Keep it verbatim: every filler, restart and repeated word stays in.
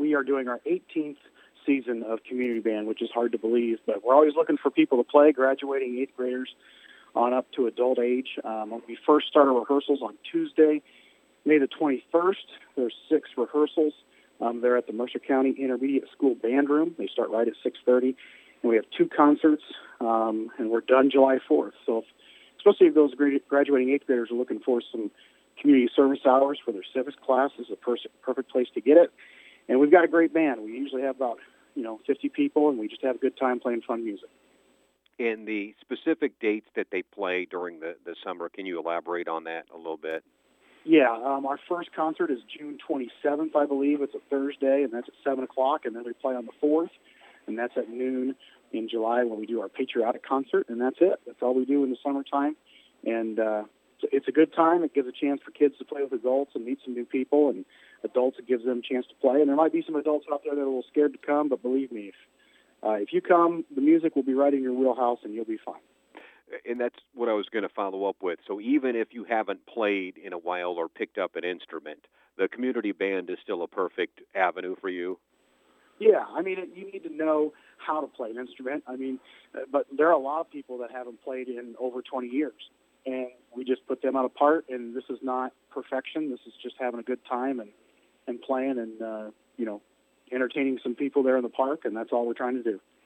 we are doing our eighteenth season of Community Band, which is hard to believe, but we're always looking for people to play, graduating eighth graders on up to adult age. Um, we first start our rehearsals on Tuesday, May the twenty-first. There's six rehearsals. Um, they're at the Mercer County Intermediate School Band Room. They start right at six thirty, and we have two concerts, um, and we're done July fourth. So if, especially if those grad- graduating eighth graders are looking for some community service hours for their civics class, this is a pers- perfect place to get it. And we've got a great band. We usually have about, you know, fifty people, and we just have a good time playing fun music. And the specific dates that they play during the, the summer, can you elaborate on that a little bit? Yeah, um, our first concert is June twenty-seventh, I believe. It's a Thursday, and that's at seven o'clock, and then we play on the fourth, and that's at noon in July when we do our patriotic concert, and that's it. That's all we do in the summertime, and uh, it's a good time. It gives a chance for kids to play with adults and meet some new people, and adults, it gives them a chance to play. And there might be some adults out there that are a little scared to come, but believe me, if, uh, if you come, the music will be right in your wheelhouse, and you'll be fine. And that's what I was going to follow up with. So even if you haven't played in a while or picked up an instrument, the community band is still a perfect avenue for you? Yeah, I mean, you need to know how to play an instrument. I mean, but there are a lot of people that haven't played in over twenty years. And we just put them on a part, and this is not perfection. This is just having a good time and, and playing and, uh, you know, entertaining some people there in the park, and that's all we're trying to do.